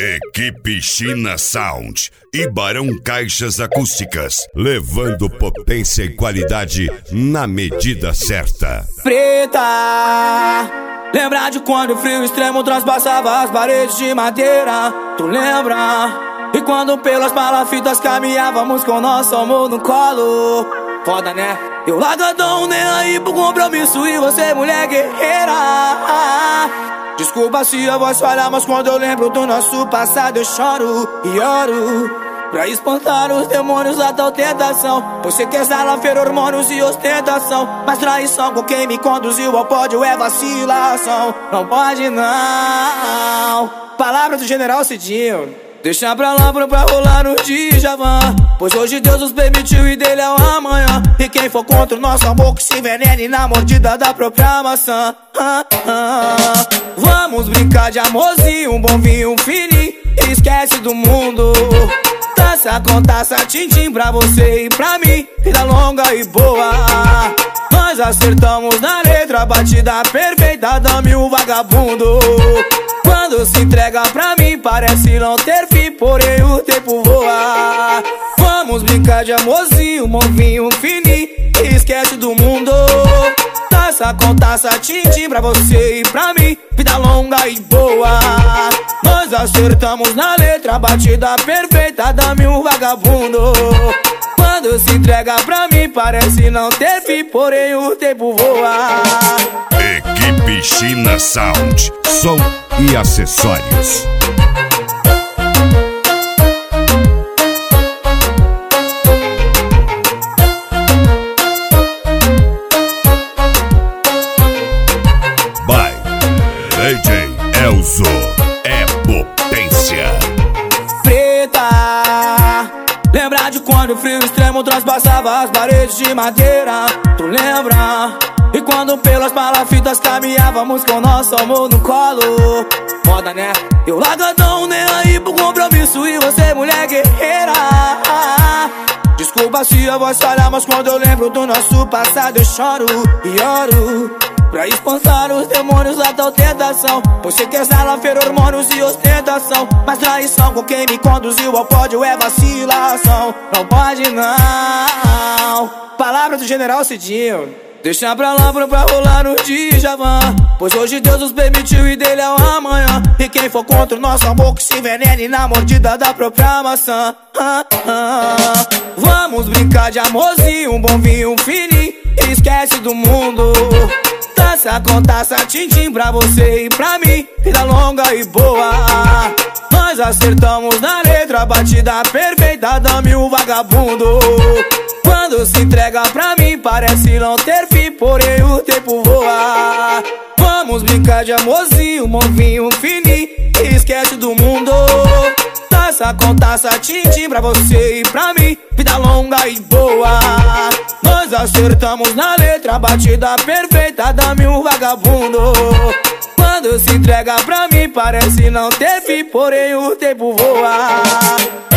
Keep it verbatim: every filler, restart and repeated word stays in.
Equipe China Sound e Barão Caixas Acústicas, levando potência e qualidade na medida certa. Preta, lembra de quando o frio extremo transpassava as paredes de madeira? Tu lembra? E quando pelas palafitas caminhávamos com nosso amor no colo? Foda, né? Eu largadão nem aí pro compromisso e você mulher guerreira. Desculpa se a voz falha, mas quando eu lembro do nosso passado eu choro e oro pra espantar os demônios da tal tentação. Você quer salafeiro, hormônios e ostentação, mas traição com quem me conduziu ao pódio é vacilação. Não pode não. Palavra do general Cidinho. Deixa pra lá pra, pra rolar no Djavan, pois hoje Deus nos permitiu e dele é o amanhã. E quem for contra o nosso amor que se envenene na mordida da própria maçã. ah, ah. Vamos brincar de amorzinho, um bom vinho, um fininho, esquece do mundo. Taça com taça, tim-tim pra você e pra mim, vida longa e boa. Nós acertamos na letra, batida perfeita, dame um vagabundo. Quando se entrega pra mim parece não ter fim, porém o tempo voa. Vamos brincar de amorzinho, um vinho fininho, esquece do mundo. Taça com taça, tim-tim pra você e pra mim, vida longa e boa. Nós acertamos na letra, batida perfeita, dame um vagabundo. Quando se entrega pra mim parece não ter fim, porém o tempo voa. Equipe China Sound, som e acessórios. By D J Elzo, é potência. Preta, lembra de quando o frio extremo transpassava as paredes de madeira? Tu lembra? E quando pelas palafitas caminhávamos com nosso amor no colo? Foda, né? Eu largadão nem aí pro compromisso e você mulher guerreira. Desculpa se a voz falha, mas quando eu lembro do nosso passado eu choro e oro pra espantar os demônios da tal tentação. Você quer salafeiro, hormônios e ostentação, mas traição com quem me conduziu ao pódio é vacilação. Não pode não. Palavra do general Cidinho. Deixa pra lá pra, pra rolar no Djavan, pois hoje Deus nos permitiu e dele é o amanhã. E quem for contra o nosso amor que se envenene na mordida da própria maçã. ah, ah. Vamos brincar de amorzinho, um bom vinho, um fininho, esquece do mundo. Taça com taça, tim-tim pra você e pra mim, vida longa e boa. Nós acertamos na letra, batida perfeita, dame um vagabundo. Quando se entrega pra mim parece não ter fim, porém o tempo voa. Vamos brincar de amorzinho, um vinho, um fininho, esquece do mundo. Taça com taça, tim-tim pra você e pra mim, vida longa e boa. Nós acertamos na letra, batida perfeita, dame um vagabundo. Quando se entrega pra mim parece não ter fim, porém o tempo voa.